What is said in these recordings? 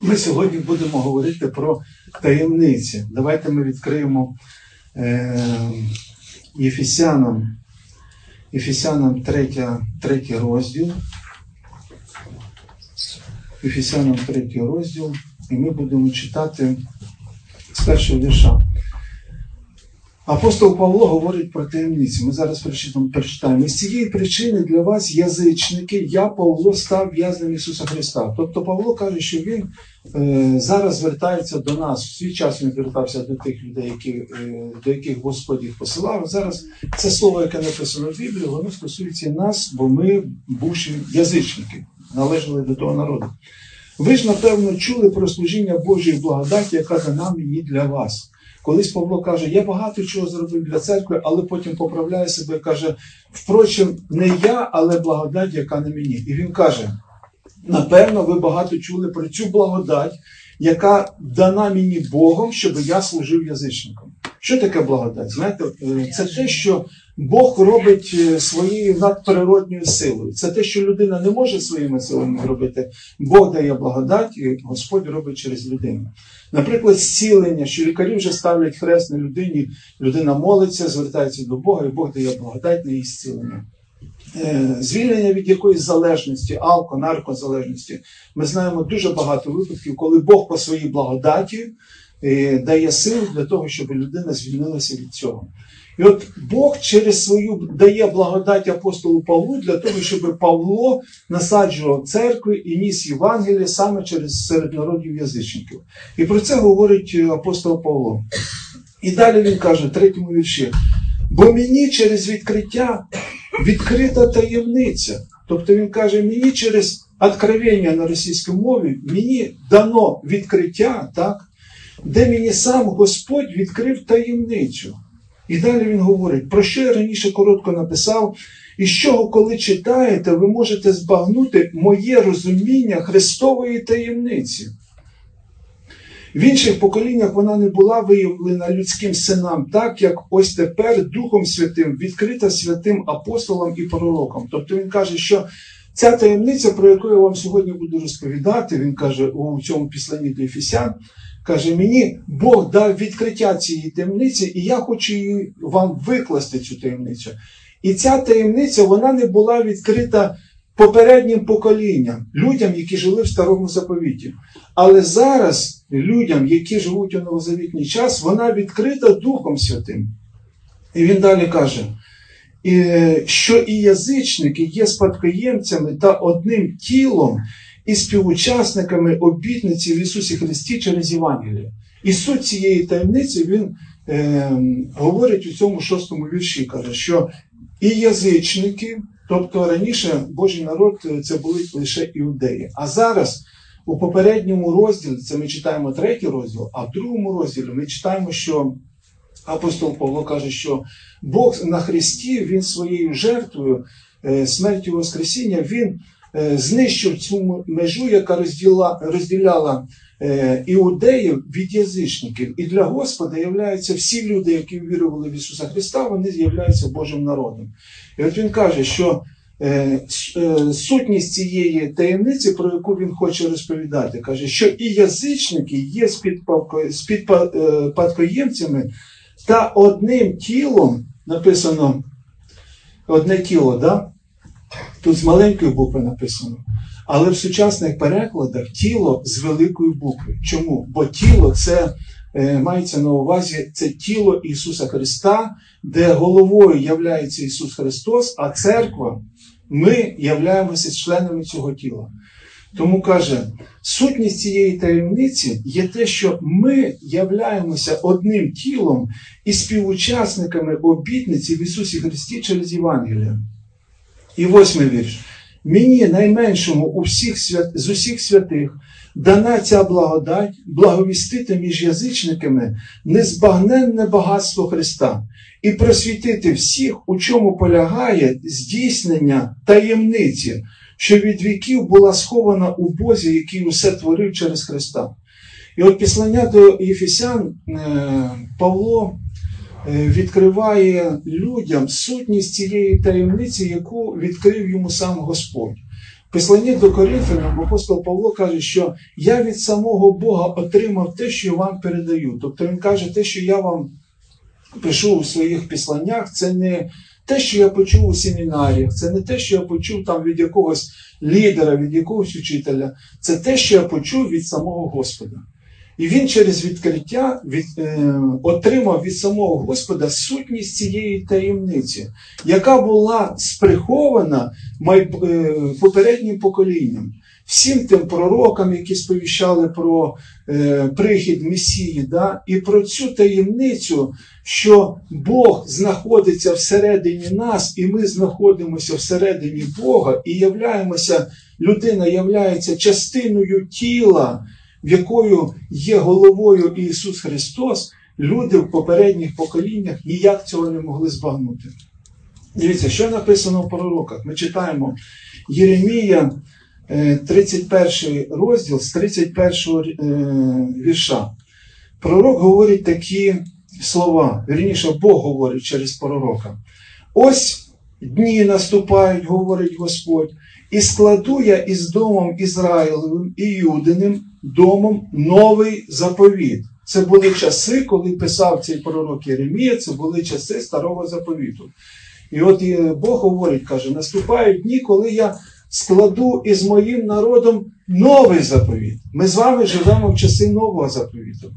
Ми сьогодні будемо говорити про таємниці. Давайте ми відкриємо Єфесянам 3 розділ. Єфесянам 3 розділ. І ми будемо читати з першого вірша. Апостол Павло говорить про таємниці. Ми зараз прочитаємо. Із цієї причини для вас, язичники, я, Павло, став в'язнем Ісуса Христа. Тобто Павло каже, що він зараз звертається до нас. В свій час він звертався до тих людей, до яких Господь їх посилав. Зараз це слово, яке написано в Біблії, воно стосується нас, бо ми, бувші язичники, належали до того народу. Ви ж, напевно, чули про служіння Божої благодаті, яка дана мені для вас. Колись Павло каже, я багато чого зробив для церкви, але потім поправляє себе і каже, впрочем, не я, але благодать, яка на мені. І він каже, напевно, ви багато чули про цю благодать, яка дана мені Богом, щоб я служив язичникам. Що таке благодать? Знаєте, це те, що Бог робить своєю надприродньою силою. Це те, що людина не може своїми силами зробити. Бог дає благодать, і Господь робить через людину. Наприклад, зцілення, що лікарі вже ставлять хрест на людині, людина молиться, звертається до Бога, і Бог дає благодать на її зцілення. Звільнення від якоїсь залежності, наркозалежності. Ми знаємо дуже багато випадків, коли Бог по своїй благодаті дає силу для того, щоб людина звільнилася від цього. І от Бог через свою дає благодать апостолу Павлу для того, щоб Павло насаджував церкви і ніс Євангеліє саме серед народів язичників. І про це говорить апостол Павло. І далі він каже в 3-му вірші, бо мені через відкриття відкрита таємниця. Тобто він каже, мені через откровення на російській мові, мені дано відкриття, так, де мені сам Господь відкрив таємницю. І далі він говорить, про що я раніше коротко написав, і з чого, коли читаєте, ви можете збагнути моє розуміння Христової таємниці. В інших поколіннях вона не була виявлена людським синам, так, як ось тепер Духом Святим, відкрита святим апостолам і пророкам. Тобто він каже, що ця таємниця, про яку я вам сьогодні буду розповідати, він каже у цьому післанні до Ефесян, каже, мені Бог дав відкриття цієї таємниці, і я хочу її вам викласти, цю таємницю. І ця таємниця, вона не була відкрита попереднім поколінням, людям, які жили в Старому Заповіті. Але зараз людям, які живуть у новозавітній час, вона відкрита Духом Святим. І він далі каже, що і язичники є спадкоємцями та одним тілом, і співучасниками обітниці в Ісусі Христі через Євангеліє. І суть цієї таємниці він говорить у цьому 6-му вірші, каже, що і язичники, тобто раніше Божий народ це були лише іудеї. А зараз у попередньому розділі, це ми читаємо 3-й розділ, а в 2-му розділі ми читаємо, що апостол Павло каже, що Бог на Христі, він своєю жертвою, смертю і воскресіння, він знищив цю межу, яка розділяла іудеїв від язичників. І для Господа являються всі люди, які вірували в Ісуса Христа, вони з'являються Божим народом. І от він каже, що сутність цієї таємниці, про яку він хоче розповідати, каже, що і язичники є спадкоємцями та одним тілом, написано одне тіло, да? Тут з маленької букви написано. Але в сучасних перекладах тіло з великої букви. Чому? Бо тіло це, мається на увазі, це тіло Ісуса Христа, де головою являється Ісус Христос, а церква, ми являємося членами цього тіла. Тому каже, сутність цієї таємниці є те, що ми являємося одним тілом і співучасниками обітниці в Ісусі Христі через Євангеліє. І 8-й вірш. Мені, найменшому з усіх святих, дана ця благодать благовістити між язичниками незбагненне багатство Христа і просвітити всіх, у чому полягає здійснення таємниці, що від віків була схована у Бозі, який усе творив через Христа. І от післання до Єфесян Павло відкриває людям сутність цієї таємниці, яку відкрив йому сам Господь. В посланні до Коринфянам апостол Павло каже, що я від самого Бога отримав те, що я вам передаю. Тобто він каже, те, що я вам пишу у своїх післаннях, це не те, що я почув у семінаріях, це не те, що я почув там від якогось лідера, від якогось учителя. Це те, що я почув від самого Господа. І він через відкриття отримав від самого Господа сутність цієї таємниці, яка була сприхована попереднім поколінням. Всім тим пророкам, які сповіщали про прихід Месії, да? І про цю таємницю, що Бог знаходиться всередині нас, і ми знаходимося всередині Бога, і людина являється частиною тіла, в якою є головою Ісус Христос, люди в попередніх поколіннях ніяк цього не могли збагнути. Дивіться, що написано в пророках. Ми читаємо Єремія, 31 розділ з 31 вірша. Пророк говорить такі слова, вірніше, Бог говорить через пророка. «Ось дні наступають, говорить Господь, і складу я із домом Ізраїлевим і Юдиним домом новий заповіт». Це були часи, коли писав цей пророк Єремія, це були часи Старого Заповіту. І от Бог говорить, каже, наступають дні, коли я складу із моїм народом новий заповіт. Ми з вами живемо в часи нового заповіту.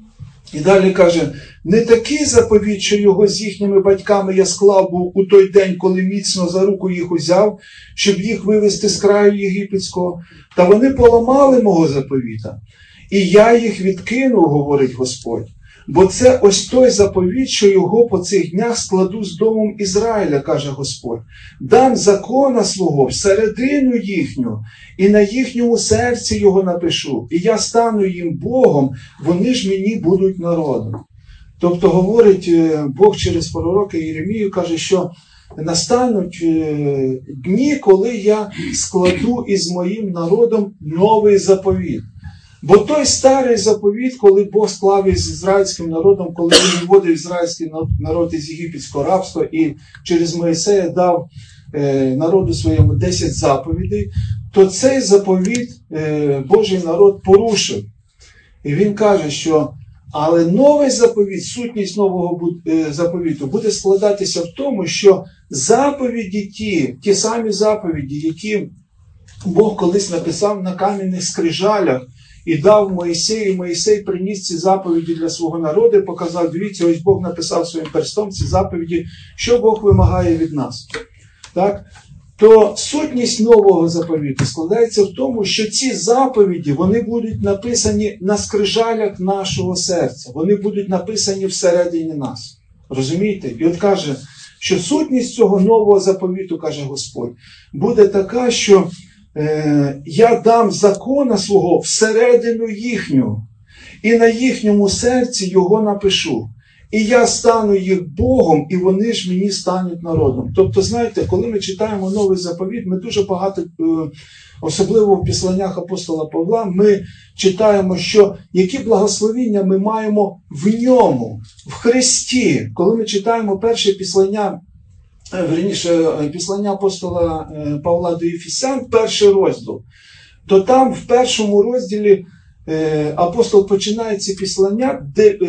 І далі каже, не такий заповіт, що його з їхніми батьками я склав був у той день, коли міцно за руку їх узяв, щоб їх вивести з краю єгипетського. Та вони поламали мого заповіта. І я їх відкинув, говорить Господь. Бо це ось той заповіт, що його по цих днях складу з домом Ізраїля, каже Господь. Дам закона свого всередину їхню, і на їхньому серці його напишу. І я стану їм Богом, вони ж мені будуть народом. Тобто говорить Бог через пророка Єремію, каже, що настануть дні, коли я складу із моїм народом новий заповіт. Бо той старий заповіт, коли Бог склав із ізраїльським народом, коли він виводив ізраїльський народ із єгипетського рабства і через Моїсея дав народу своєму 10 заповідей, то цей заповіт Божий народ порушив. І він каже, що але новий заповіт, сутність нового заповіту буде складатися в тому, що заповіді ті самі заповіді, які Бог колись написав на кам'яних скрижалях, і дав Моїсею, і Моїсей приніс ці заповіді для свого народу і показав, дивіться, ось Бог написав своїм перстом ці заповіді, що Бог вимагає від нас. Так? То сутність нового заповіту складається в тому, що ці заповіді, вони будуть написані на скрижалях нашого серця, вони будуть написані всередині нас. Розумієте? І от каже, що сутність цього нового заповіту, каже Господь, буде така, що я дам закона свого всередину їхню, і на їхньому серці його напишу. І я стану їх Богом, і вони ж мені стануть народом. Тобто, знаєте, коли ми читаємо новий заповіт, ми дуже багато, особливо в післаннях апостола Павла, ми читаємо, що які благословіння ми маємо в ньому, в Христі. Коли ми читаємо перше післання, післання апостола Павла до Ефесян, перший розділ, то там в першому розділі апостол починає це післання,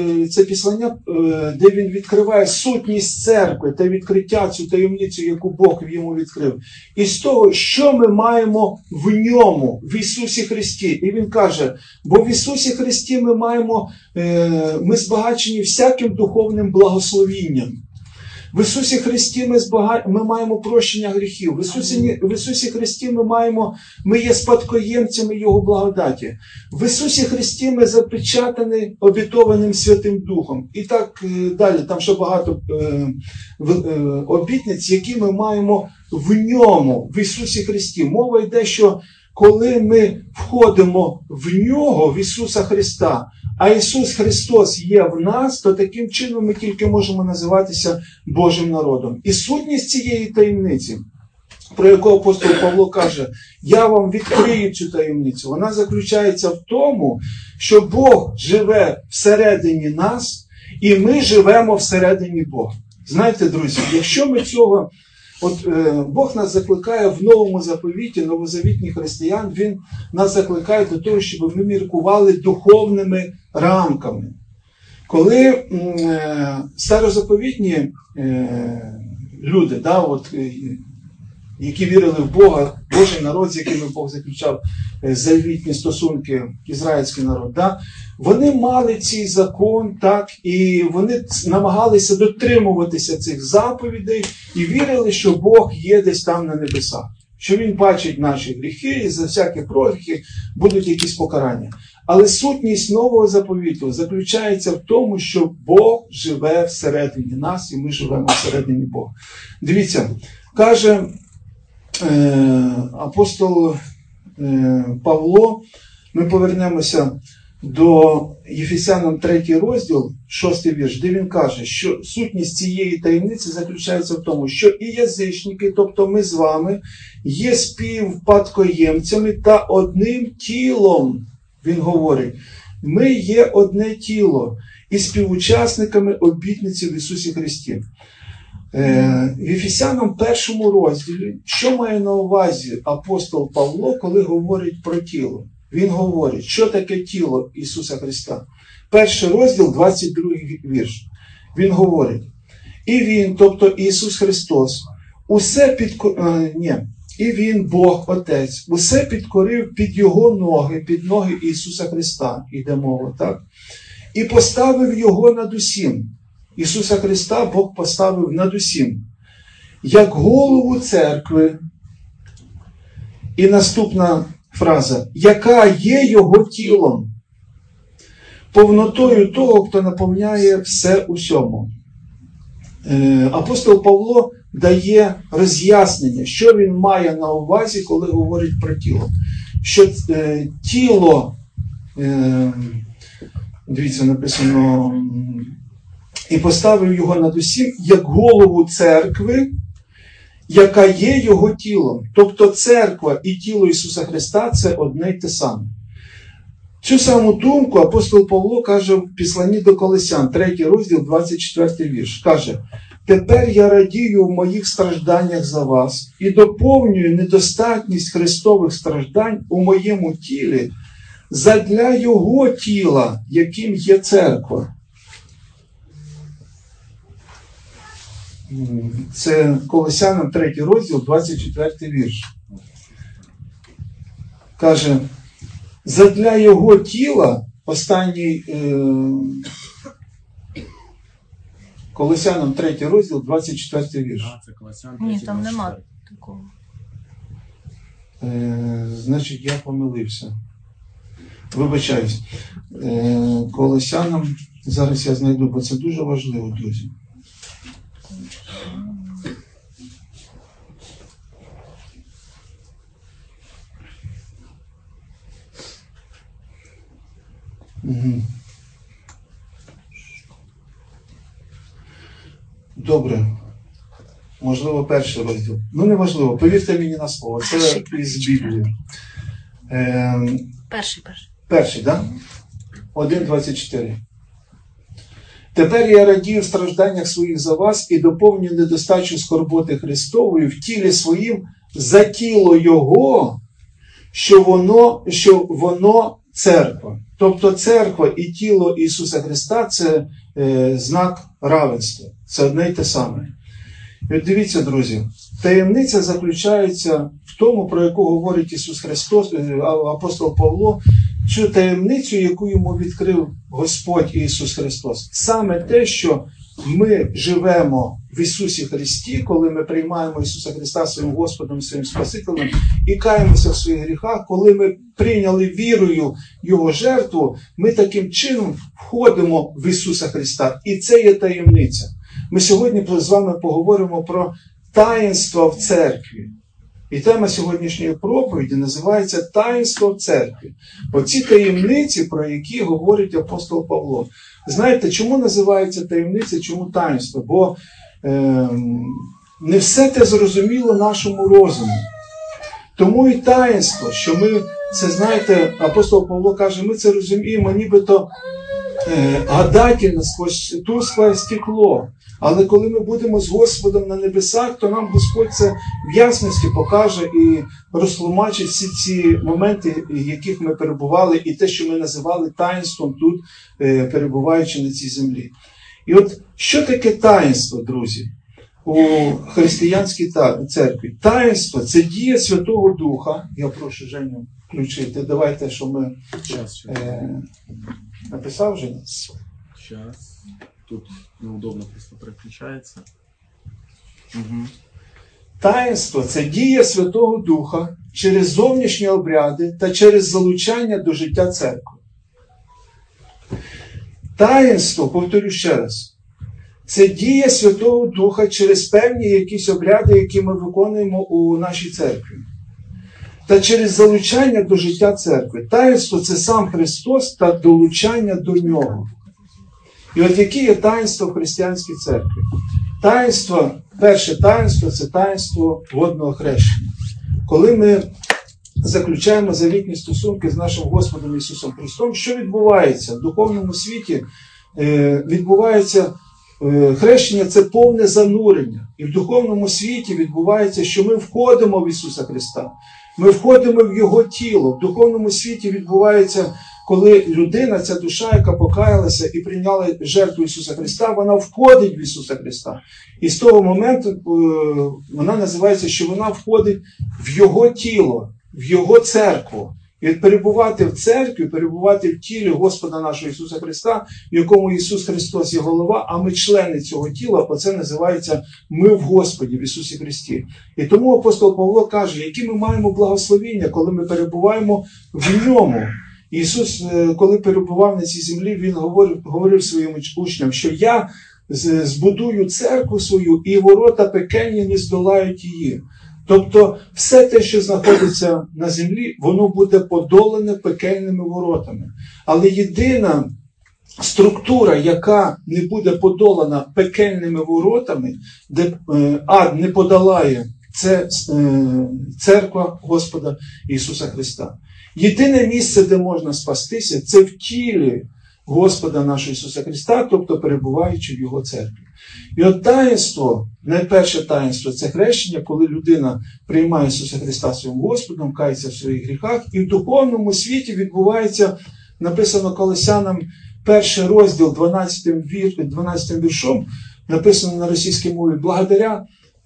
де він відкриває сутність церкви та відкриття, цю таємницю, яку Бог йому відкрив. І з того, що ми маємо в ньому, в Ісусі Христі. І він каже, бо в Ісусі Христі ми збагачені всяким духовним благословінням. В Ісусі Христі ми маємо прощення гріхів. В Ісусі Христі ми є спадкоємцями Його благодаті. В Ісусі Христі ми запечатані обітованим Святим Духом. І так далі. Там ще багато обітниць, які ми маємо в ньому, в Ісусі Христі. Мова йде, що коли ми входимо в Нього, в Ісуса Христа, а Ісус Христос є в нас, то таким чином ми тільки можемо називатися Божим народом. І сутність цієї таємниці, про яку апостол Павло каже, я вам відкрию цю таємницю, вона заключається в тому, що Бог живе всередині нас, і ми живемо всередині Бога. Знаєте, друзі, якщо ми цього Бог нас закликає в новому заповіті, новозавітні християн, Він нас закликає до того, щоб ми міркували духовними рамками. Коли старозаповітні люди, які вірили в Бога, Божий народ, з якими Бог заключав завітні стосунки, ізраїльський народ, вони мали цей закон, і вони намагалися дотримуватися цих заповідей і вірили, що Бог є десь там на небесах, що Він бачить наші гріхи і за всякі прогріхи будуть якісь покарання. Але сутність нового заповіту заключається в тому, що Бог живе всередині нас і ми живемо всередині Бога. Дивіться, каже апостол Павло, ми повернемося до Єфесянам 3 розділ, 6 вірш, де він каже, що сутність цієї таємниці заключається в тому, що і язичники, тобто ми з вами, є співспадкоємцями та одним тілом. Він говорить, ми є одне тіло і співучасниками обітниці в Ісусі Христі. В Єфесянам 1 розділі, що має на увазі апостол Павло, коли говорить про тіло? Він говорить, що таке тіло Ісуса Христа. 1 розділ, 22 вірш. Він говорить, і Він, тобто Ісус Христос, і Він, Бог, Отець, усе підкорив під Його ноги, під ноги Ісуса Христа, іде мова, так? І поставив Його над усім. Ісуса Христа Бог поставив над усім, як голову церкви. І наступна фраза, яка є Його тілом, повнотою того, хто наповняє все усьому. Апостол Павло дає роз'яснення, що він має на увазі, коли говорить про тіло. Що тіло, дивіться, написано, і поставив його над усім, як голову церкви, яка є його тілом. Тобто церква і тіло Ісуса Христа – це одне й те саме. Цю саму думку апостол Павло каже в Післанні до Колосян, 3 розділ, 24 вірш. Каже, тепер я радію в моїх стражданнях за вас і доповнюю недостатність Христових страждань у моєму тілі задля Його тіла, яким є церква. Це Колосянам 3 розділ, 24 вірш. Каже, задля Його тіла, останній Колосянам 3 розділ, 24 вірш. Ні, там нема такого. Значить, я помилився. Вибачаюсь. Колосянам, зараз я знайду, бо це дуже важливо, друзі. Угу. Перше. Можливо, перший розділ. Ну, неважливо, повірте мені на слово. Це із Біблії. Перший, так? 1.24. Тепер я радію в стражданнях своїх за вас і доповню недостачу скорботи Христової в тілі своїм за тіло Його, що воно церква. Тобто церква і тіло Ісуса Христа – це знак равенства. Це одне й те саме. І от дивіться, друзі, таємниця заключається в тому, про яку говорить Ісус Христос, апостол Павло, цю таємницю, яку йому відкрив Господь Ісус Христос. Саме те, що ми живемо в Ісусі Христі, коли ми приймаємо Ісуса Христа своїм Господом, своїм Спасителем і каємося в своїх гріхах, коли ми прийняли вірою Його жертву, ми таким чином входимо в Ісуса Христа. І це є таємниця. Ми сьогодні з вами поговоримо про таїнство в церкві. І тема сьогоднішньої проповіді називається «Таїнство в церкві». Оці таємниці, про які говорить апостол Павло. Знаєте, чому називається таємниця, чому таїнство? Бо не все те зрозуміло нашому розуму. Тому і таїнство, що ми, це знаєте, апостол Павло каже, ми це розуміємо нібито гадательно сквозь тускле стекло. Але коли ми будемо з Господом на небесах, то нам Господь це в ясності покаже і розтлумачить всі ці моменти, в яких ми перебували, і те, що ми називали таїнством тут, перебуваючи на цій землі. І от що таке таїнство, друзі, у християнській церкві? Таїнство – це дія Святого Духа. Я прошу Женю включити. Давайте, що ми... Написав вже? Сейчас. Тут неудобно просто переключается. Угу. Таїнство – це дія Святого Духа через зовнішні обряди та через залучання до життя церкви. Таїнство, повторю ще раз, це дія Святого Духа через певні якісь обряди, які ми виконуємо у нашій церкві. Та через залучання до життя церкви. Таїнство – це сам Христос та долучання до Нього. І от які є таїнства в християнській церкві? Таїнство, перше таїнство – це таїнство водного хрещення. Коли ми заключаємо завітні стосунки з нашим Господом Ісусом Христом, що відбувається? В духовному світі відбувається хрещення – це повне занурення. І в духовному світі відбувається, що ми входимо в Ісуса Христа. Ми входимо в Його тіло. В духовному світі відбувається, коли людина, ця душа, яка покаялася і прийняла жертву Ісуса Христа, вона входить в Ісуса Христа. І з того моменту вона називається, що вона входить в Його тіло, в Його церкву. І перебувати в церкві, перебувати в тілі Господа нашого Ісуса Христа, в якому Ісус Христос є голова, а ми члени цього тіла, оце називається ми в Господі, в Ісусі Христі. І тому апостол Павло каже, які ми маємо благословіння, коли ми перебуваємо в Ньому. Ісус, коли перебував на цій землі, Він говорив своїм учням, що я збудую церкву свою, і ворота пекельні не здолають її. Тобто все те, що знаходиться на землі, воно буде подолане пекельними воротами. Але єдина структура, яка не буде подолана пекельними воротами, де ад не подолає, це церква Господа Ісуса Христа. Єдине місце, де можна спастися, це в тілі Господа нашого Ісуса Христа, тобто перебуваючи в Його церкві. І от таїнство, найперше таїнство – це хрещення, коли людина приймає Ісуса Христа своїм Господом, кається в своїх гріхах. І в духовному світі відбувається, написано Колосянам, перший розділ, 12 віршом, написано на російській мові, благодаря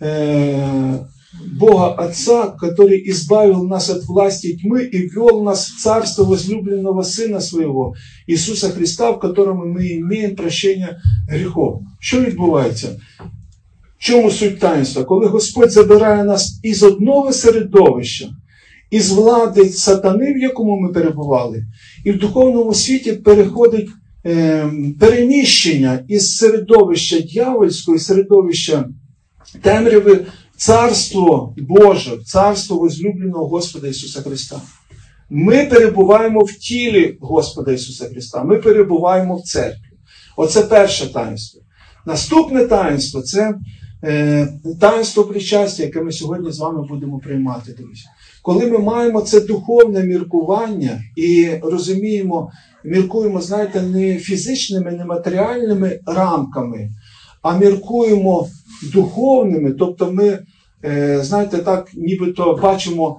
Бога Отца, который избавил нас от власти тьмы и ввел нас в царство возлюбленного Сына Своего, Иисуса Христа, в котором мы имеем прощение гріхов. Що відбувається? В чому суть таїнства? Коли Господь забирає нас із одного середовища, із влади сатани, в якому ми перебували, і в духовному світі переходить переміщення із середовища дьявольського, із середовища темряви, Царство Боже, царство возлюбленого Господа Ісуса Христа. Ми перебуваємо в тілі Господа Ісуса Христа. Ми перебуваємо в церкві. Оце перше таїнство. Наступне таїнство – це таїнство причастя, яке ми сьогодні з вами будемо приймати, друзі. Коли ми маємо це духовне міркування і розуміємо, міркуємо, знаєте, не фізичними, не матеріальними рамками, а міркуємо духовними, тобто ми, знаєте, так, нібито бачимо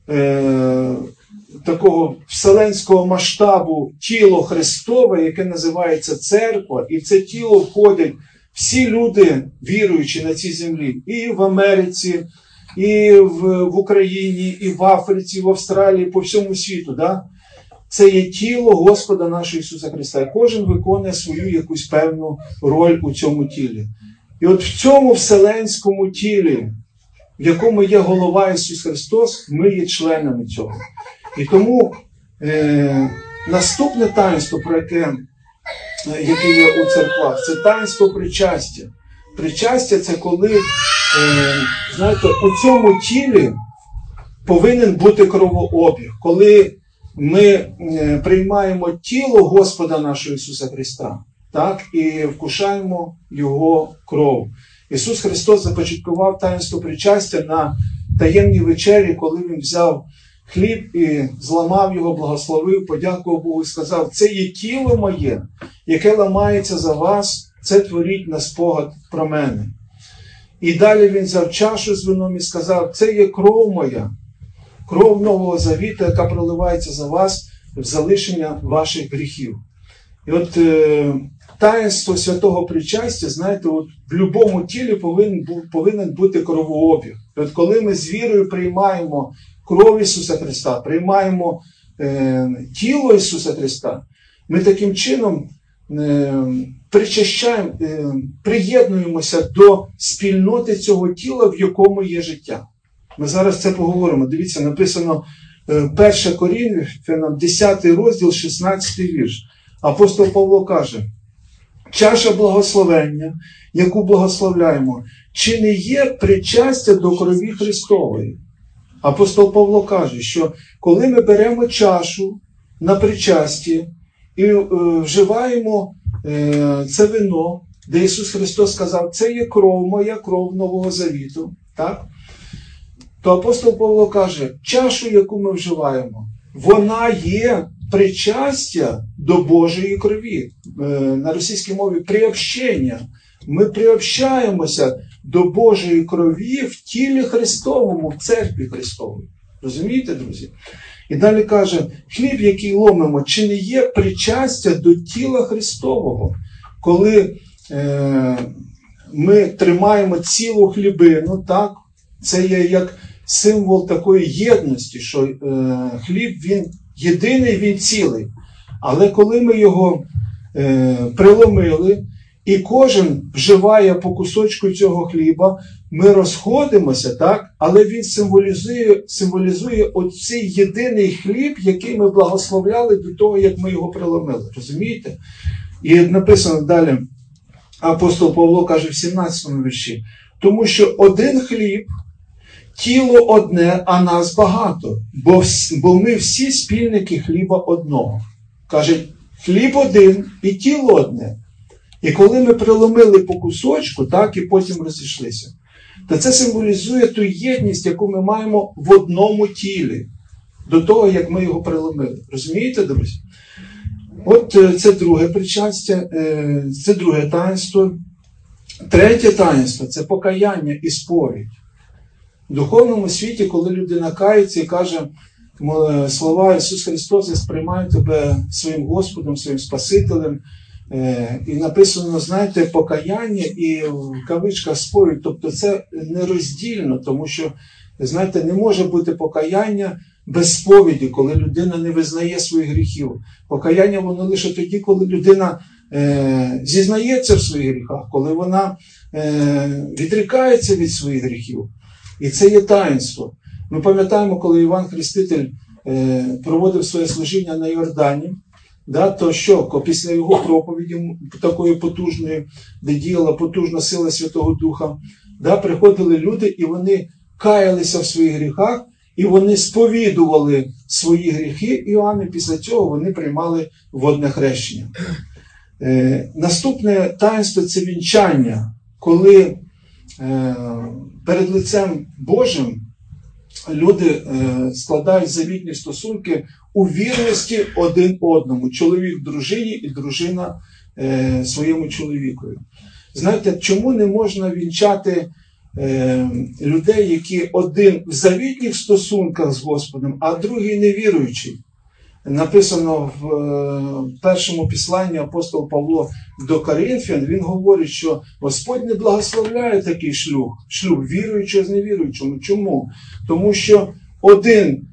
такого вселенського масштабу тіло Христове, яке називається церква, і в це тіло входять всі люди, віруючі на цій землі, і в Америці, і в Україні, і в Африці, і в Австралії, по всьому світу, да? Це є тіло Господа нашого Ісуса Христа. І кожен виконує свою якусь певну роль у цьому тілі. І от в цьому вселенському тілі, в якому є голова Ісус Христос, ми є членами цього. І тому наступне таїнство, про яке є у церквах, це таїнство причастя. Причастя – це коли, знаєте, у цьому тілі повинен бути кровообіг. Коли ми приймаємо тіло Господа нашого Ісуса Христа, так, і вкушаємо Його кров. Ісус Христос започаткував таїнство причастя на таємній вечері, коли Він взяв хліб і зламав його, благословив, подякував Богу і сказав: це є тіло моє, яке ламається за вас, це творіть на спогад про мене. І далі він взяв чашу з вином і сказав: це є кров моя, кров Нового Завіту, яка проливається за вас в залишення ваших гріхів. І от таїнство святого причастя, знаєте, от в будь-якому тілі повинен бути кровообіг. І от коли ми з вірою приймаємо кров Ісуса Христа, приймаємо тіло Ісуса Христа, ми таким чином приєднуємося до спільноти цього тіла, в якому є життя. Ми зараз це поговоримо. Дивіться, написано 1 Коринфянам, 10 розділ, 16 вірш. Апостол Павло каже: чаша благословення, яку благословляємо, чи не є причастя до крові Христової? Апостол Павло каже, що коли ми беремо чашу на причасті і вживаємо це вино, де Ісус Христос сказав: це є кров моя, кров Нового Завіту, так? То апостол Павло каже, чашу, яку ми вживаємо, вона є причастя до Божої крові. На російській мові приобщення. Ми приобщаємося до Божої крові в тілі Христовому, в церкві Христовій. Розумієте, друзі? І далі каже, хліб, який ломимо, чи не є причастя до тіла Христового? Коли ми тримаємо цілу хлібину, так, це є як символ такої єдності, що хліб, він єдиний, він цілий. Але коли ми його приломили, і кожен вживає по кусочку цього хліба, ми розходимося, так? Але він символізує оцей єдиний хліб, який ми благословляли до того, як ми його приломили. Розумієте? І написано далі, апостол Павло каже в 17 вірші, тому що один хліб, тіло одне, а нас багато, бо ми всі спільники хліба одного. Каже, хліб один і тіло одне. І коли ми приломили по кусочку, так, і потім розійшлися, то це символізує ту єдність, яку ми маємо в одному тілі, до того, як ми його приломили. Розумієте, друзі? От це друге причастя, це друге таїнство. Третє таїнство – це покаяння і сповідь. В духовному світі, коли людина кається і каже слова «Ісус Христос, я сприймаю тебе своїм Господом, своїм Спасителем», і написано, знаєте, покаяння і в кавичках сповідь, тобто це нероздільно, тому що, знаєте, не може бути покаяння без сповіді, коли людина не визнає своїх гріхів. Покаяння воно лише тоді, коли людина зізнається в своїх гріхах, коли вона відрікається від своїх гріхів. І це є таїнство. Ми пам'ятаємо, коли Іван Хреститель проводив своє служіння на Йордані, да, то що, після його проповіді такої потужної, де діяла потужна сила Святого Духа, да, приходили люди і вони каялися в своїх гріхах, і вони сповідували свої гріхи Іоанну, після цього вони приймали водне хрещення. Наступне таїнство – це вінчання, коли перед лицем Божим люди складають завітні стосунки у вірності один одному. Чоловік дружині і дружина своєму чоловікові. Знаєте, чому не можна вінчати людей, які один в завітніх стосунках з Господом, а другий невіруючий? Написано в першому післанні апостол Павло до Коринфян, він говорить, що Господь не благословляє такий шлюб віруючого з невіруючим. Чому? Тому що один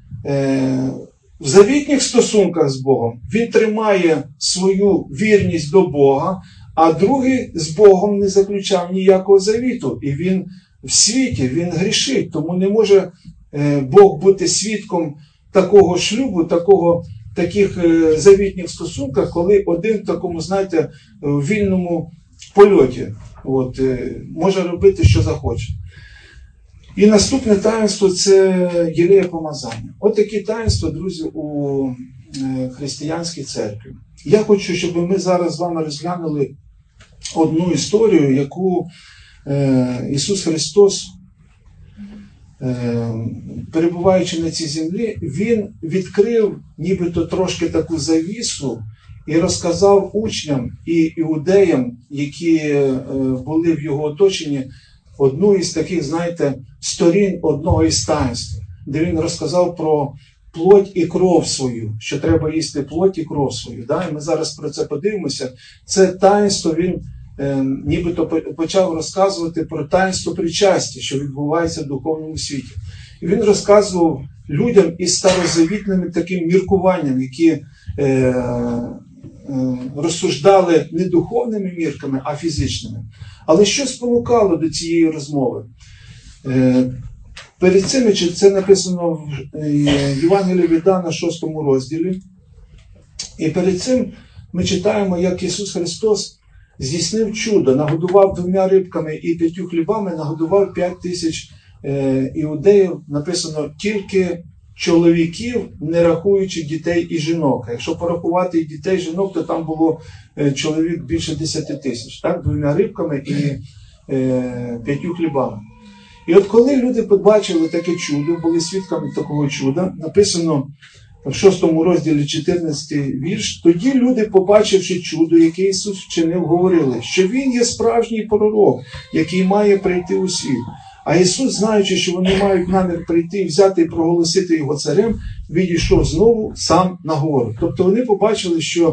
в завітніх стосунках з Богом, він тримає свою вірність до Бога, а другий з Богом не заключав ніякого завіту. І він в світі, він грішить. Тому не може Бог бути свідком такого шлюбу, таких завітніх стосунках, коли один в такому, знаєте, вільному польоті може робити, що захоче. І наступне таїнство – це єлея помазання. От такі таїнства, друзі, у християнській церкві. Я хочу, щоб ми зараз з вами розглянули одну історію, яку Ісус Христос перебуваючи на цій землі, він відкрив нібито трошки таку завісу і розказав учням і іудеям, які були в його оточенні, одну із таких, знаєте, сторін одного із таїнств, де він розказав про плоть і кров свою, що треба їсти плоть і кров свою. Да? І ми зараз про це подивимося. Це таїнство він нібито почав розказувати про таїнство причастя, що відбувається в духовному світі. І він розказував людям із старозавітними таким міркуванням, які розсуждали не духовними мірками, а фізичними. Але що спонукало до цієї розмови? Перед цим, це написано в Євангелії від Іоанна, 6 розділі. І перед цим ми читаємо, як Ісус Христос здійснив чудо, нагодував 2 рибками і 5 хлібами, нагодував 5000 іудеїв, написано тільки чоловіків, не рахуючи дітей і жінок. А якщо порахувати і дітей, і жінок, то там було чоловік більше 10 тисяч, так? 2 рибками і 5 хлібами. І от коли люди побачили таке чудо, були свідками такого чуда, написано в 6 розділі 14 вірш, тоді люди, побачивши чудо, яке Ісус вчинив, говорили, що Він є справжній пророк, який має прийти у світ. А Ісус, знаючи, що вони мають намір прийти, взяти і проголосити Його царем, відійшов знову сам на гору. Тобто вони побачили, що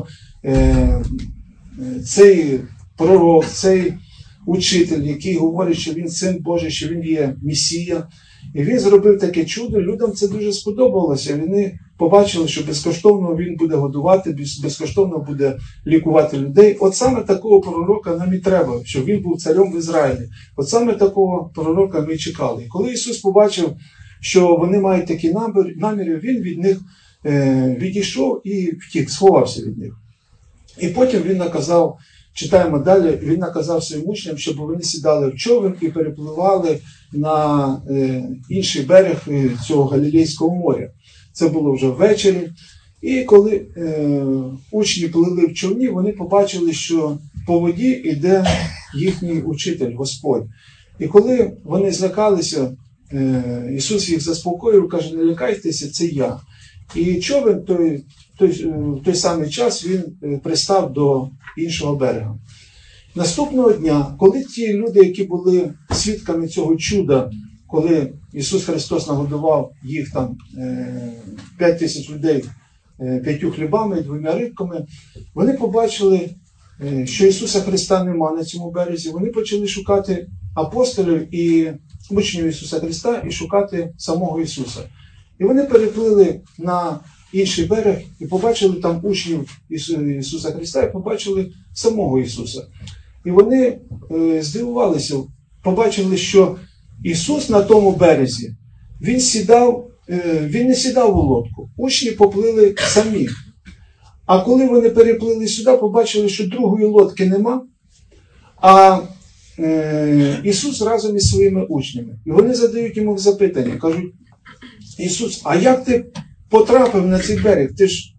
цей пророк, цей учитель, який говорить, що він син Божий, що він є Месія, і він зробив таке чудо, людям це дуже сподобалося. Вони побачили, що безкоштовно він буде годувати, безкоштовно буде лікувати людей. От саме такого пророка нам і треба, щоб він був царем в Ізраїлі. От саме такого пророка ми чекали. І коли Ісус побачив, що вони мають такі наміри, він від них відійшов і втік, сховався від них. І потім він наказав, читаємо далі, він наказав своїм учням, щоб вони сідали в човен і перепливали на інший берег цього Галілейського моря. Це було вже ввечері. І коли учні плили в човні, вони побачили, що по воді йде їхній учитель, Господь. І коли вони злякалися, Ісус їх заспокоїв, каже, не лякайтеся, це я. І човен в той самий час він пристав до іншого берега. Наступного дня, коли ті люди, які були свідками цього чуда, коли Ісус Христос нагодував їх там 5000 людей 5 хлібами і 2 рибками, вони побачили, що Ісуса Христа нема на цьому березі. Вони почали шукати апостолів і учнів Ісуса Христа і шукати самого Ісуса. І вони переплили на інший берег і побачили там учнів Ісуса Христа і побачили самого Ісуса. І вони здивувалися, побачили, що Ісус на тому березі, він не сідав у лодку. Учні поплили самі. А коли вони переплили сюди, побачили, що другої лодки нема, а Ісус разом із своїми учнями. І вони задають йому запитання, кажуть, Ісус, а як ти потрапив на цей берег? Ти ж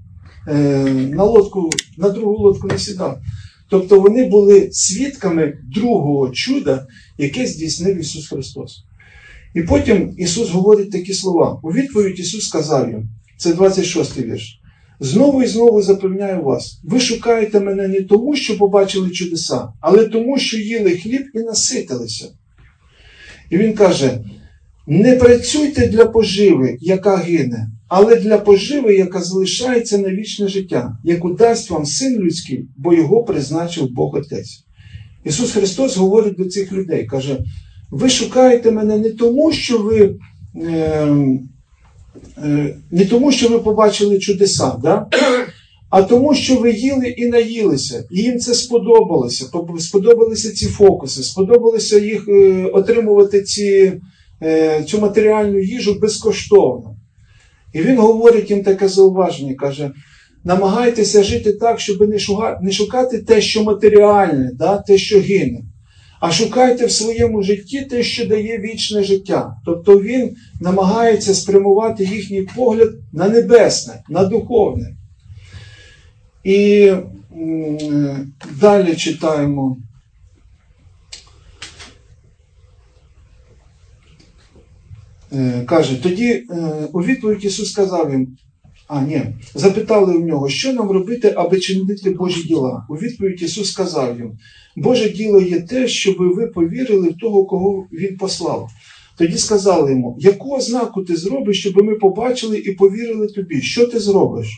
на другу лодку не сідав. Тобто вони були свідками другого чуда, яке здійснив Ісус Христос. І потім Ісус говорить такі слова. У відповідь Ісус сказав їм, це 26-й вірш, «Знову і знову запевняю вас, ви шукаєте мене не тому, що побачили чудеса, але тому, що їли хліб і наситилися». І Він каже, не працюйте для поживи, яка гине, але для поживи, яка залишається на вічне життя, яку дасть вам Син людський, бо його призначив Бог Отець. Ісус Христос говорить до цих людей, каже, ви шукаєте мене не тому, що ви побачили чудеса, да? А тому, що ви їли і наїлися, і їм це сподобалося, сподобалися ці фокуси, сподобалося їх отримувати цю матеріальну їжу безкоштовно. І він говорить їм таке зауваження, каже, намагайтеся жити так, щоб не шукати те, що матеріальне, да, те, що гине, а шукайте в своєму житті те, що дає вічне життя. Тобто він намагається спрямувати їхній погляд на небесне, на духовне. І далі читаємо. каже, тоді у відповідь Ісус сказав їм, запитали у нього, що нам робити, аби чинити Божі діла. У відповідь Ісус сказав їм, Боже діло є те, щоб ви повірили в того, кого Він послав. Тоді сказали йому, яку ознаку ти зробиш, щоб ми побачили і повірили тобі? Що ти зробиш?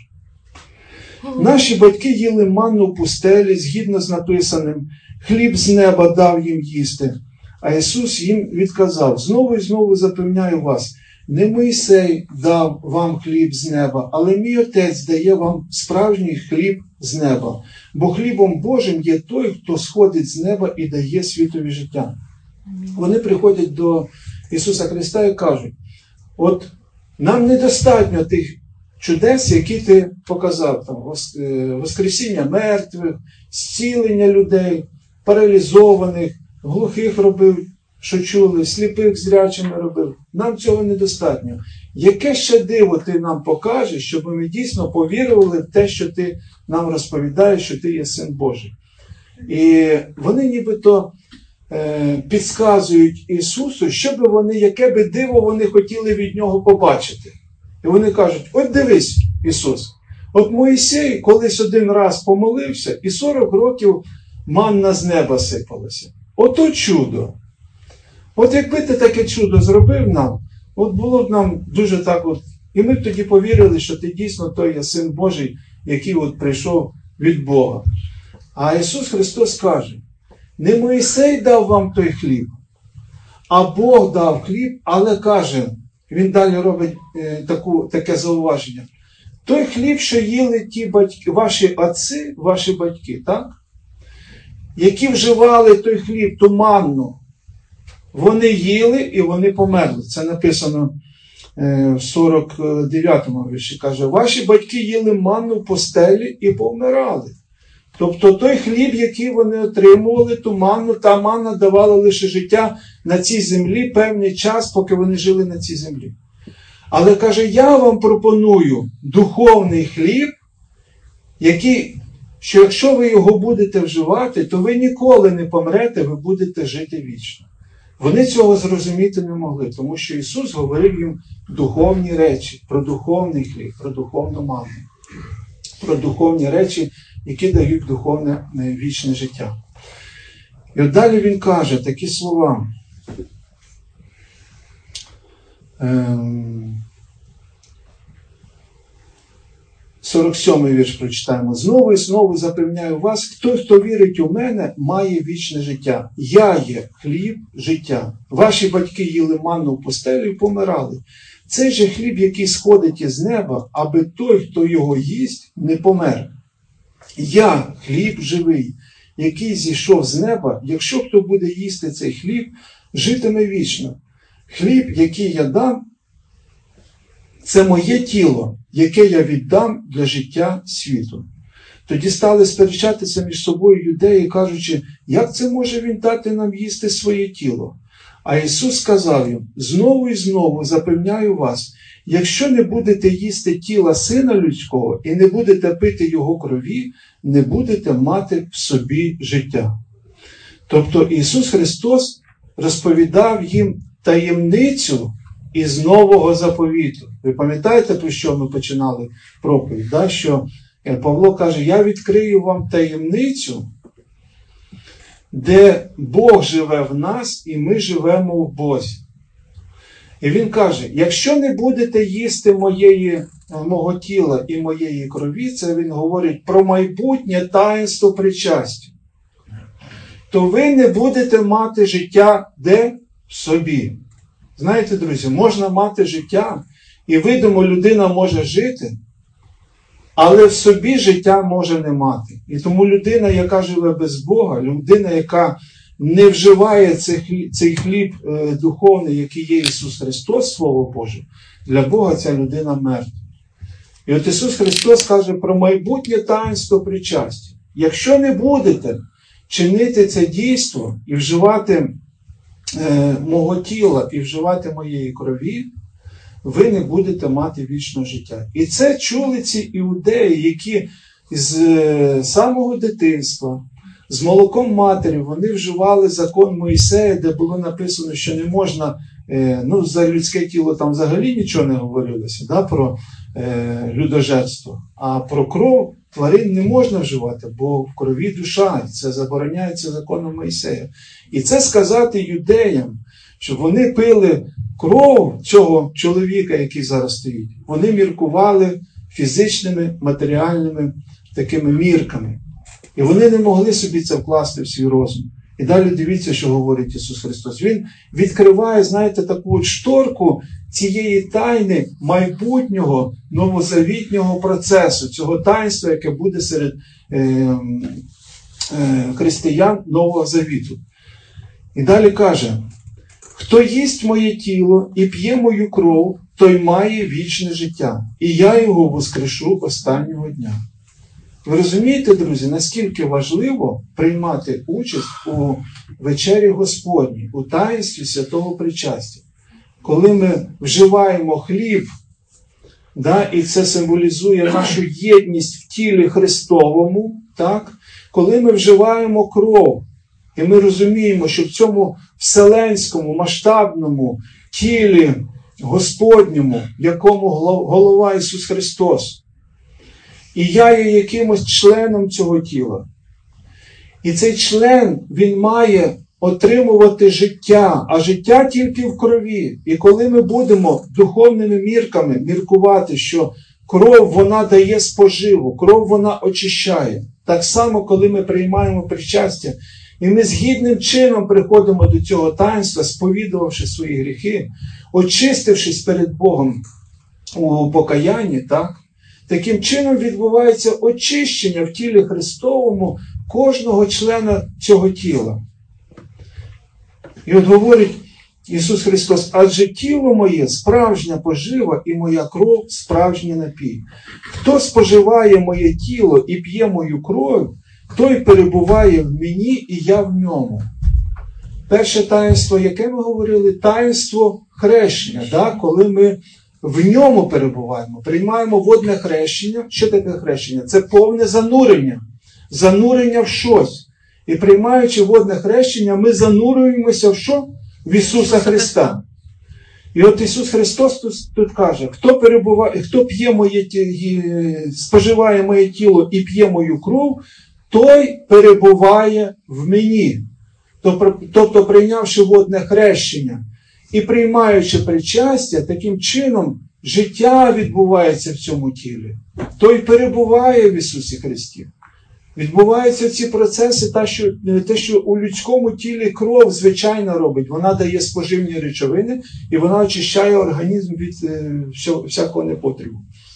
Наші батьки їли манну в пустелі, згідно з написаним, хліб з неба дав їм їсти. А Ісус їм відказав, знову і знову запевняю вас, не Мойсей дав вам хліб з неба, але мій Отець дає вам справжній хліб з неба. Бо хлібом Божим є той, хто сходить з неба і дає світові життя. Вони приходять до Ісуса Христа і кажуть, от нам недостатньо тих чудес, які ти показав, там, воскресіння мертвих, зцілення людей, паралізованих, глухих робив, що чули, сліпих зрячими робив. Нам цього недостатньо. Яке ще диво ти нам покажеш, щоб ми дійсно повірили в те, що ти нам розповідаєш, що ти є Син Божий. І вони нібито підказують Ісусу, яке би диво вони хотіли від Нього побачити. І вони кажуть, от дивись, Ісус, от Мойсей колись один раз помолився, і 40 років манна з неба сипалася. Ото чудо. От якби ти таке чудо зробив нам, от було б нам дуже так от, і ми б тоді повірили, що ти дійсно той є Син Божий, який от прийшов від Бога. А Ісус Христос каже, не Мойсей дав вам той хліб, а Бог дав хліб, але каже, він далі робить таке зауваження. Той хліб, що їли ті батьки, ваші отці, ваші батьки, так? Які вживали той хліб, ту манну, вони їли і вони померли. Це написано в 49-му вірші. Каже, ваші батьки їли манну в пустелі і помирали. Тобто той хліб, який вони отримували, ту манну, та манна давала лише життя на цій землі певний час, поки вони жили на цій землі. Але каже, я вам пропоную духовний хліб, що якщо ви його будете вживати, то ви ніколи не помрете, ви будете жити вічно. Вони цього зрозуміти не могли, тому що Ісус говорив їм духовні речі, про духовний хліб, про духовну манну, про духовні речі, які дають духовне вічне життя. І от далі він каже такі слова. 47-й вірш прочитаємо. Знову і знову запевняю вас, хто вірить у мене, має вічне життя. Я є хліб життя. Ваші батьки їли манну в пустелі і помирали. Цей же хліб, який сходить із неба, аби той, хто його їсть, не помер. Я хліб живий, який зійшов з неба. Якщо хто буде їсти цей хліб, житиме вічно. Хліб, який я дам, це моє тіло, яке я віддам для життя світу. Тоді стали сперечатися між собою юдеї, кажучи, як це може він дати нам їсти своє тіло? А Ісус сказав їм, знову і знову запевняю вас, якщо не будете їсти тіла Сина Людського і не будете пити Його крові, не будете мати в собі життя. Тобто Ісус Христос розповідав їм таємницю із нового заповіту. Ви пам'ятаєте, про що ми починали проповідь? Да? Що Павло каже, я відкрию вам таємницю, де Бог живе в нас і ми живемо в Бозі. І він каже, якщо не будете їсти мого тіла і моєї крові, це він говорить про майбутнє таїнство причастя, то ви не будете мати життя де? В собі. Знаєте, друзі, можна мати життя, і видимо, людина може жити, але в собі життя може не мати. І тому людина, яка живе без Бога, людина, яка не вживає цей хліб духовний, який є Ісус Христос, Слово Боже, для Бога ця людина мертва. І от Ісус Христос каже про майбутнє таїнство причастя. Якщо не будете чинити це дійство і вживати мого тіла і вживати моєї крові, ви не будете мати вічного життя. І це чули ці іудеї, які з самого дитинства, з молоком матері, вони вживали закон Мойсея, де було написано, що не можна ну, за людське тіло там взагалі нічого не говорилося, да, про людожерство, а про кров тварин не можна вживати, бо в крові душа, це забороняється законом Мойсея. І це сказати юдеям, щоб вони пили кров цього чоловіка, який зараз стоїть, вони міркували фізичними, матеріальними такими мірками. І вони не могли собі це вкласти в свій розум. І далі дивіться, що говорить Ісус Христос. Він відкриває, знаєте, таку от шторку цієї тайни майбутнього новозавітнього процесу, цього таїнства, яке буде серед християн Нового Завіту. І далі каже: «Хто їсть моє тіло і п'є мою кров, той має вічне життя, і я його воскрешу останнього дня». Ви розумієте, друзі, наскільки важливо приймати участь у вечері Господній, у таїнстві святого причастя. Коли ми вживаємо хліб, да, і це символізує нашу єдність в тілі Христовому, так? Коли ми вживаємо кров, і ми розуміємо, що в цьому вселенському, масштабному тілі Господньому, в якому голова Ісус Христос, і я є якимось членом цього тіла. І цей член, він має отримувати життя, а життя тільки в крові. І коли ми будемо духовними мірками міркувати, що кров, вона дає споживу, кров, вона очищає. Так само, коли ми приймаємо причастя, і ми згідним чином приходимо до цього таїнства, сповідувавши свої гріхи, очистившись перед Богом у покаянні, так? Таким чином відбувається очищення в тілі Христовому кожного члена цього тіла. І от говорить Ісус Христос: «Адже тіло моє справжня пожива і моя кров справжній напій. Хто споживає моє тіло і п'є мою кров, той перебуває в мені і я в ньому». Перше таїнство, яке ми говорили? Таїнство хрещення, да? Коли ми в ньому перебуваємо, приймаємо водне хрещення. Що таке хрещення? Це повне занурення. Занурення в щось. І приймаючи водне хрещення, ми занурюємося в що? В Ісуса Христа. І от Ісус Христос тут каже: хто п'є споживає моє тіло і п'є мою кров, той перебуває в мені. Тобто, прийнявши водне хрещення і приймаючи причастя, таким чином життя відбувається в цьому тілі. Той перебуває в Ісусі Христі. Відбуваються ці процеси, те, що у людському тілі кров звичайно робить. Вона дає споживні речовини і вона очищає організм від всякого непотребу.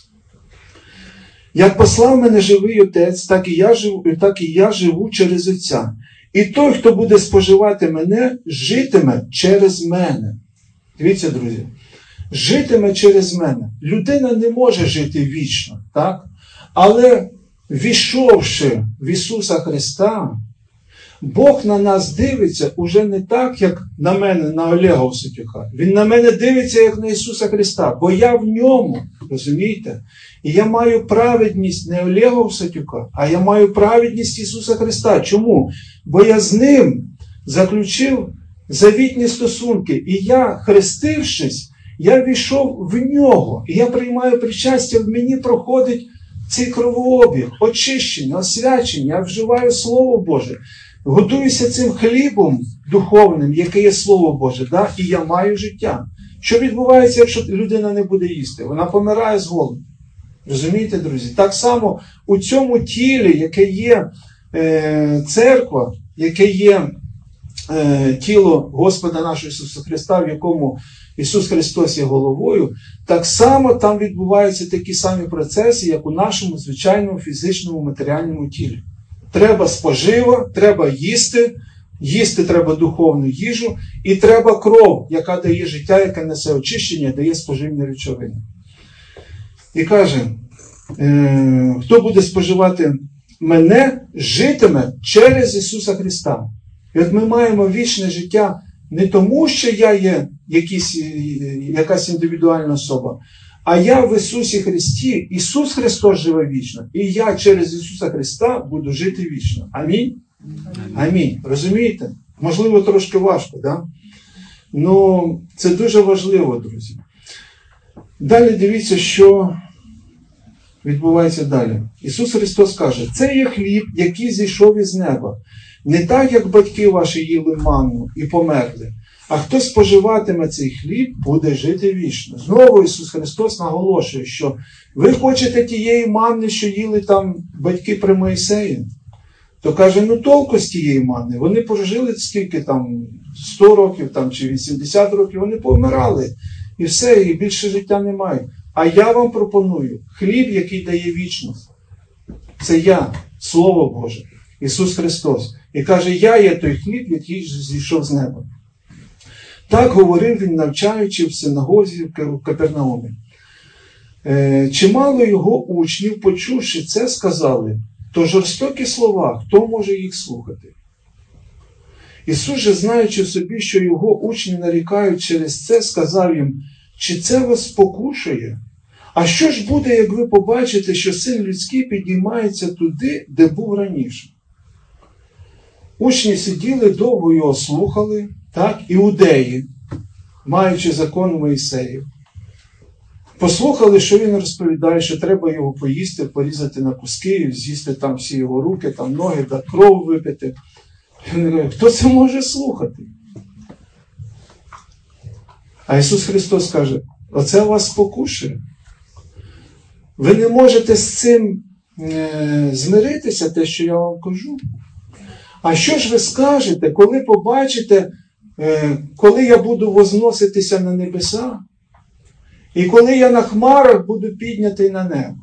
Як послав мене живий Отець, так і я живу через Отця. І той, хто буде споживати мене, житиме через мене. Дивіться, друзі, житиме через мене. Людина не може жити вічно, так? Але війшовши в Ісуса Христа, Бог на нас дивиться уже не так, як на мене, на Олега Осипюка. Він на мене дивиться, як на Ісуса Христа, бо я в ньому, розумієте? І я маю праведність не Олега Осипюка, а я маю праведність Ісуса Христа. Чому? Бо я з Ним заключив завітні стосунки. І я, хрестившись, я війшов в Нього. І я приймаю причастя, в мені проходить цей кровообіг, очищення, освячення. Я вживаю Слово Боже. Готуюся цим хлібом духовним, яке є Слово Боже, да? І я маю життя. Що відбувається, якщо людина не буде їсти? Вона помирає з голоду. Розумієте, друзі? Так само у цьому тілі, яке є церква, яке є тіло Господа нашого Ісуса Христа, в якому Ісус Христос є головою, так само там відбуваються такі самі процеси, як у нашому звичайному фізичному матеріальному тілі. Треба спожива, треба їсти треба духовну їжу, і треба кров, яка дає життя, яка несе очищення, дає споживні речовини. І каже, хто буде споживати мене, житиме через Ісуса Христа. І от ми маємо вічне життя не тому, що я є якась індивідуальна особа, а я в Ісусі Христі. Ісус Христос живе вічно. І я через Ісуса Христа буду жити вічно. Амінь? Амінь. Розумієте? Можливо, трошки важко, да? Ну, це дуже важливо, друзі. Далі дивіться, що відбувається далі. Ісус Христос каже, це є хліб, який зійшов із неба. Не так, як батьки ваші їли манну і померли, а хто споживатиме цей хліб, буде жити вічно. Знову Ісус Христос наголошує, що ви хочете тієї манни, що їли там батьки при Моїсеї? То каже, ну толку з тієї манни. Вони прожили скільки там, 100 років там, чи 80 років, вони повмирали. І все, і більше життя немає. А я вам пропоную хліб, який дає вічність. Це я, Слово Боже, Ісус Христос. І каже, я є той хліб, який зійшов з неба. Так говорив він, навчаючи в синагозі в Капернаумі. Чимало його учнів, почувши це, сказали, то жорстокі слова, хто може їх слухати? Ісус же, знаючи в собі, що його учні нарікають через це, сказав їм, чи це вас спокушує? А що ж буде, як ви побачите, що Син Людський підіймається туди, де був раніше? Учні сиділи, довго його слухали, так, іудеї, маючи закон Моїсеїв. Послухали, що він розповідає, що треба його поїсти, порізати на куски, з'їсти там всі його руки, там ноги, да, кров випити. Хто це може слухати? А Ісус Христос каже, оце вас спокушує. Ви не можете з цим змиритися, те, що я вам кажу. А що ж ви скажете, коли побачите, коли я буду возноситися на небеса, і коли я на хмарах буду піднятий на небо?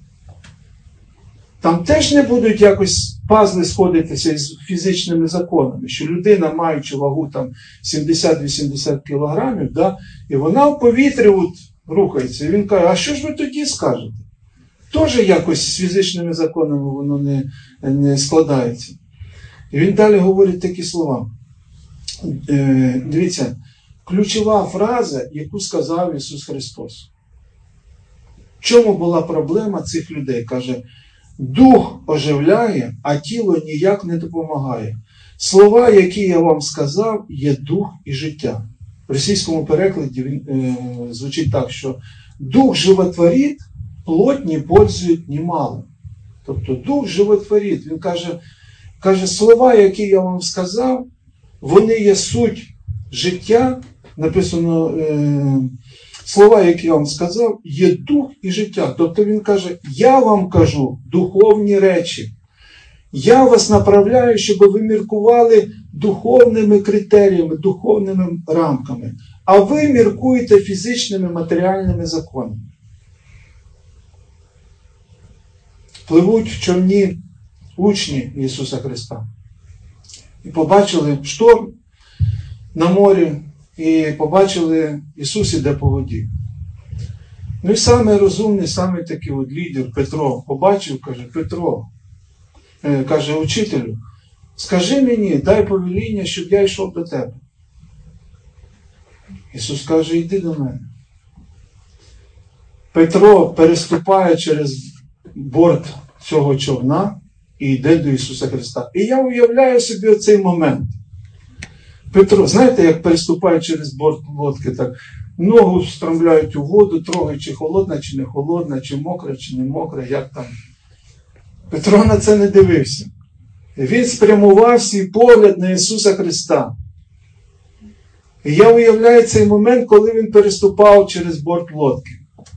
Там теж не будуть якось пазли сходитися із фізичними законами, що людина, маючи вагу там 70-80 кілограмів, да, і вона в повітрі рухається. І він каже, а що ж ви тоді скажете? Теж якось з фізичними законами воно не складається. І він далі говорить такі слова. Дивіться, ключова фраза, яку сказав Ісус Христос. В чому була проблема цих людей? Каже, дух оживляє, а тіло ніяк не допомагає. Слова, які я вам сказав, є дух і життя. В російському перекладі він звучить так, що дух животворить, плоть не пользует немало. Тобто дух животворить. Він каже, слова, які я вам сказав, вони є суть життя. Написано, слова, які я вам сказав, є дух і життя. Тобто він каже, я вам кажу духовні речі. Я вас направляю, щоб ви міркували духовними критеріями, духовними рамками. А ви міркуєте фізичними, матеріальними законами. Пливуть в човні учні Ісуса Христа. І побачили шторм на морі, і побачили, Ісус іде по воді. Ну і самий розумний, самий такий лідер Петро побачив, каже, Петро, каже, учителю, скажи мені, дай повеління, щоб я йшов до тебе. Ісус каже, йди до мене. Петро переступає через борт цього човна і йде до Ісуса Христа. І я уявляю собі оцей момент. Петро, знаєте, як переступає через борт лодки, так, ногу встромляють у воду, трогають, чи холодна, чи не холодна, чи мокра, чи не мокра, як там. Петро на це не дивився. Він спрямував свій погляд на Ісуса Христа. І я уявляю цей момент, коли він переступав через борт лодки.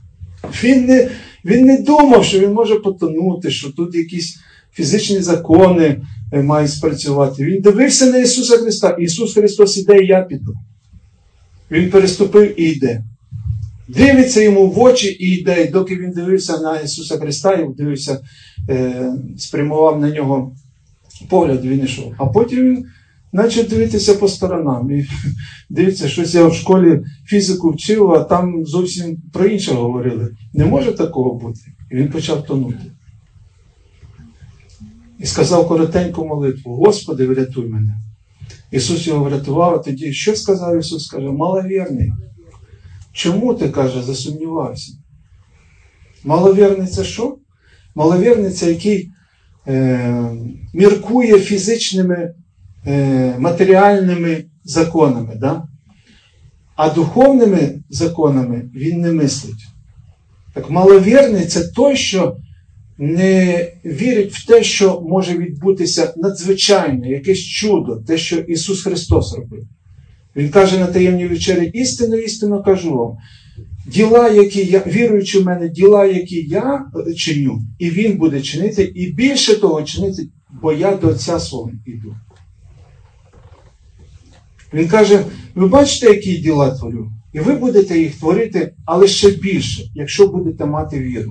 Він не думав, що він може потонути, що тут якісь фізичні закони мають спрацювати. Він дивився на Ісуса Христа. Ісус Христос іде, і я піду. Він переступив і йде. Дивиться йому в очі і йде. І доки він дивився на Ісуса Христа, і дивився, спрямував на нього погляд, він йшов. А потім він почав дивитися по сторонам. І дивиться, щось я в школі фізику вчив, а там зовсім про інше говорили. Не може такого бути. І він почав тонути. І сказав коротеньку молитву, Господи, врятуй мене. Ісус його врятував, а тоді, що сказав Ісус? Каже, маловірний. Чому ти, каже, засумнівався? Маловірний це що? Маловірний це який міркує фізичними, матеріальними законами. Да? а духовними законами він не мислить. Так маловірний – це той, що не вірить в те, що може відбутися надзвичайне, якесь чудо, те, що Ісус Христос робив. Він каже на таємній вечері: істинно, істинно кажу вам, діла, які я, віруючи в мене, діла, які я чиню, і він буде чинити, і більше того чинити, бо я до Отця свого йду. Він каже: ви бачите, які діла творю, і ви будете їх творити, але ще більше, якщо будете мати віру.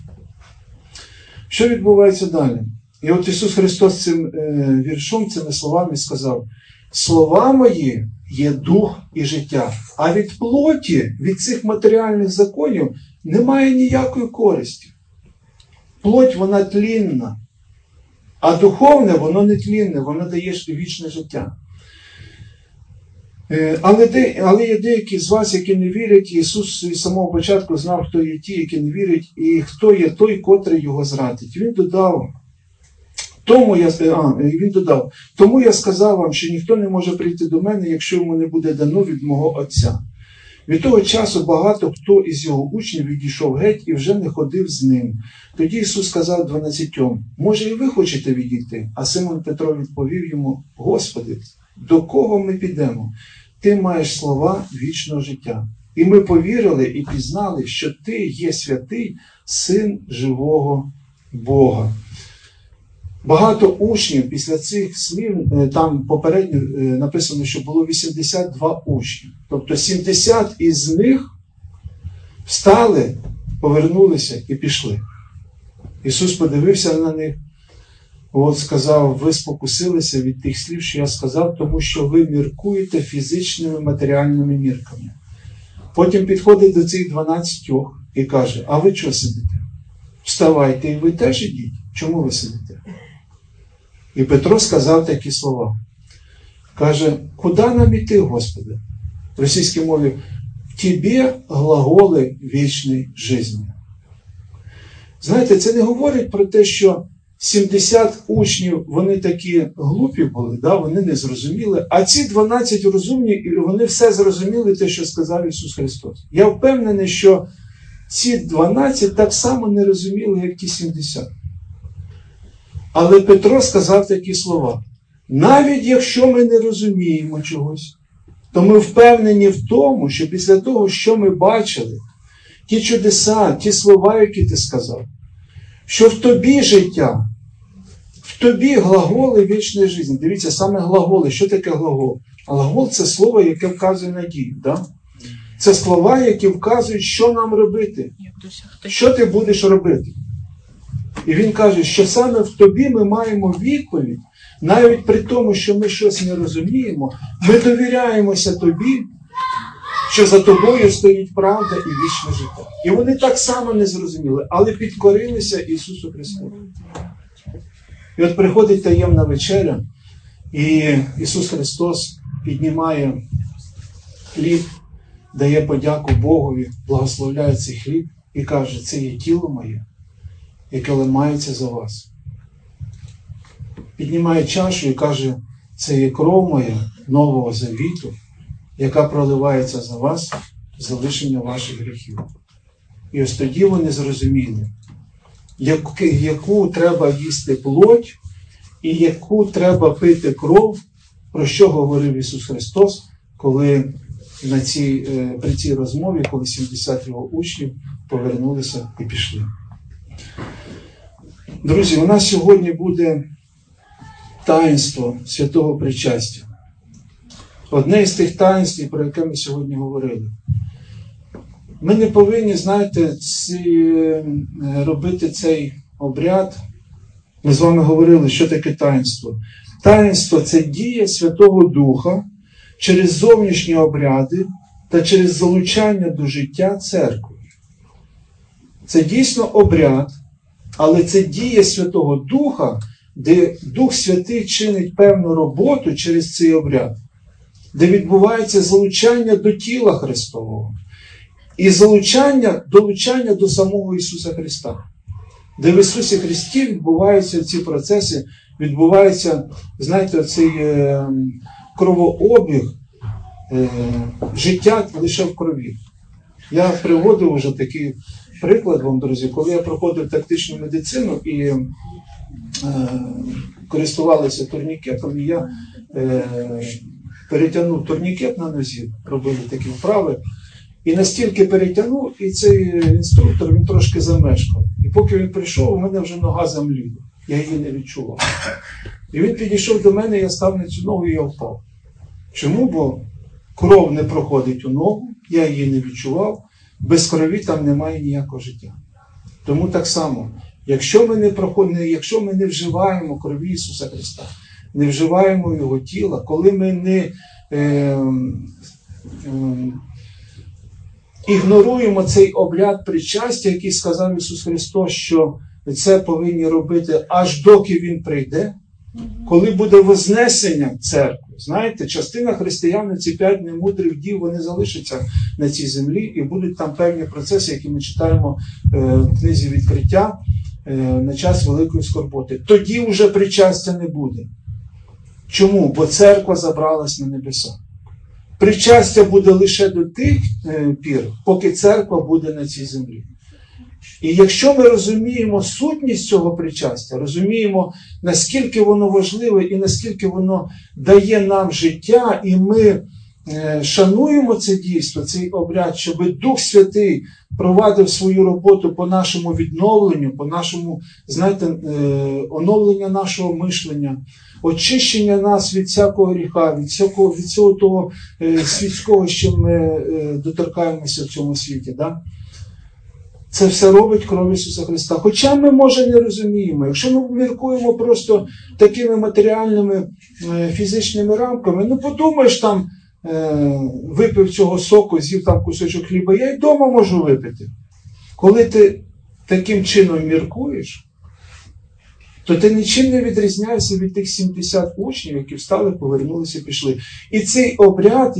Що відбувається далі? І от Ісус Христос цим віршом, цими словами сказав: слова мої є дух і життя, а від плоті, від цих матеріальних законів немає ніякої користі. Плоть, вона тлінна, а духовне, воно не тлінне, воно дає вічне життя. Але є деякі з вас, які не вірять, і Ісус від самого початку знав, хто є ті, які не вірять, і хто є той, котрий його зрадить. Він додав: тому я сказав вам, що ніхто не може прийти до мене, якщо йому не буде дано від мого Отця. Від того часу багато хто із його учнів відійшов геть і вже не ходив з ним. Тоді Ісус сказав 12: може і ви хочете відійти? А Симон Петро відповів йому: Господи, до кого ми підемо? Ти маєш слова вічного життя. І ми повірили і пізнали, що ти є святий Син живого Бога. Багато учнів після цих слів, там попередньо написано, що було 82 учні. Тобто 70 із них встали, повернулися і пішли. Ісус подивився на них, сказав: ви спокусилися від тих слів, що я сказав, тому що ви міркуєте фізичними матеріальними мірками. Потім підходить до цих 12 і каже: а ви чого сидите? Вставайте і ви теж ідіть. Чому ви сидите? І Петро сказав такі слова. Каже: куди нам іти, Господи? В російській мові: в Тебе глаголи вічної житті. Знаєте, це не говорить про те, що 70 учнів, вони такі глупі були, вони не зрозуміли, а ці 12 розумні, і вони все зрозуміли те, що сказав Ісус Христос. Я впевнений, що ці 12 так само не розуміли, як ті 70. Але Петро сказав такі слова: навіть якщо ми не розуміємо чогось, то ми впевнені в тому, що після того, що ми бачили, ті чудеса, ті слова, які ти сказав, що в тобі життя, в тобі глаголи вічної житті. Дивіться, саме глаголи. Що таке глагол? Глагол – це слово, яке вказує на дію. Да? Це слова, які вказують, що нам робити. Що ти будеш робити. І він каже, що саме в тобі ми маємо відповідь, навіть при тому, що ми щось не розуміємо, ми довіряємося тобі, що за тобою стоїть правда і вічне життя. І вони так само не зрозуміли, але підкорилися Ісусу Христу. І от приходить таємна вечеря, і Ісус Христос піднімає хліб, дає подяку Богові, благословляє цей хліб і каже: це є тіло моє, яке ламається за вас. Піднімає чашу і каже: це є кров моя нового завіту, яка проливається за вас в залишення ваших гріхів. І ось тоді вони зрозуміли, яку треба їсти плоть і яку треба пити кров, про що говорив Ісус Христос, коли при цій розмові, коли 70 його учнів повернулися і пішли. Друзі, у нас сьогодні буде таїнство святого причастя. Одне із тих таїнств, про яке ми сьогодні говорили. Ми не повинні, робити цей обряд. Ми з вами говорили, що таке таїнство. Таїнство – це дія Святого Духа через зовнішні обряди та через залучання до життя церкви. Це дійсно обряд, але це дія Святого Духа, де Дух Святий чинить певну роботу через цей обряд, де відбувається залучання до тіла Христового і долучання до самого Ісуса Христа. Де в Ісусі Христі відбуваються ці процеси, відбувається, цей кровообіг життя лише в крові. Я приводив вже такий приклад вам, друзі, коли я проходив тактичну медицину і користувалися турнікетом, і я перетягнув турнікет на нозі, робили такі вправи, і настільки перетягнув, і цей інструктор, він трошки замешкав. І поки він прийшов, у мене вже нога замліла, я її не відчував. І він підійшов до мене, я став на цю ногу і я впав. Чому? Бо кров не проходить у ногу, я її не відчував, без крові там немає ніякого життя. Тому так само, якщо ми не вживаємо крові Ісуса Христа, не вживаємо Його тіла, коли ми не ігноруємо цей обряд причастя, який сказав Ісус Христос, що це повинні робити аж доки Він прийде, коли буде вознесення церкви. Знаєте, частина християн, ці 5 немудрих дів, вони залишаться на цій землі і будуть там певні процеси, які ми читаємо в книзі Відкриття на час великої скорботи. Тоді вже причастя не буде. Чому? Бо церква забралась на небеса. Причастя буде лише до тих пір, поки церква буде на цій землі. І якщо ми розуміємо сутність цього причастя, розуміємо, наскільки воно важливе і наскільки воно дає нам життя, і ми шануємо це дійство, цей обряд, щоб Дух Святий провадив свою роботу по нашому відновленню, по нашому, знаєте, оновлення нашого мишлення, очищення нас від всякого гріха, від всього того світського, що ми доторкаємося в цьому світі. Да? Це все робить кров Ісуса Христа. Хоча ми, може, не розуміємо. Якщо ми міркуємо просто такими матеріальними фізичними рамками, ну подумаєш там, випив цього соку, з'їв там кусочок хліба, я й вдома можу випити. Коли ти таким чином міркуєш, то ти нічим не відрізняєшся від тих 70 учнів, які встали, повернулися і пішли. І цей обряд,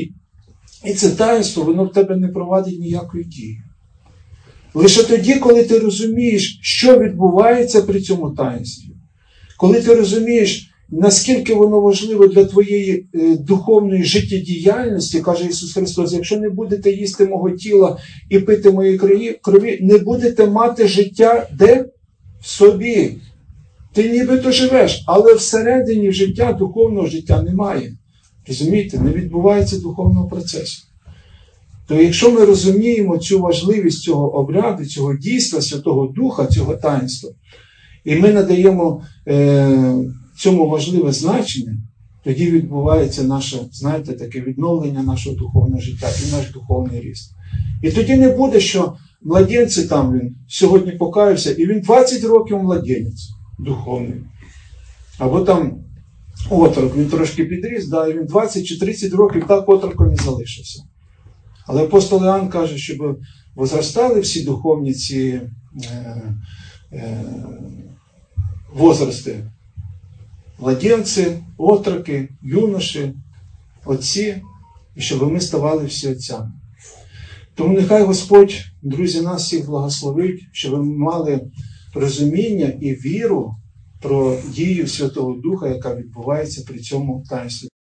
і це таїнство, воно в тебе не провадить ніякої дії. Лише тоді, коли ти розумієш, що відбувається при цьому таїнстві, коли ти розумієш, наскільки воно важливо для твоєї духовної життєдіяльності, каже Ісус Христос, якщо не будете їсти мого тіла і пити моєї крові, не будете мати життя де? В собі. Ти нібито живеш, але всередині життя, духовного життя немає. Розумієте? Не відбувається духовного процесу. То якщо ми розуміємо цю важливість цього обряду, цього дійства Святого Духа, цього таїнства, і ми надаємо цьому важливе значення, тоді відбувається наше, знаєте, таке відновлення нашого духовного життя і наш духовний ріст. І тоді не буде, що младенці там він сьогодні покаявся, і він 20 років младенець духовний. Або там отрок, він трошки підріс, да, і він 20 чи 30 років так отроком і залишився. Але апостол Іоанн каже, щоб возростали всі духовні ці возрасти. Младенці, отроки, юноші, отці, і щоб ми ставали всі отцями. Тому нехай Господь, друзі, нас всіх благословить, щоб ми мали розуміння і віру про дію Святого Духа, яка відбувається при цьому таїнстві.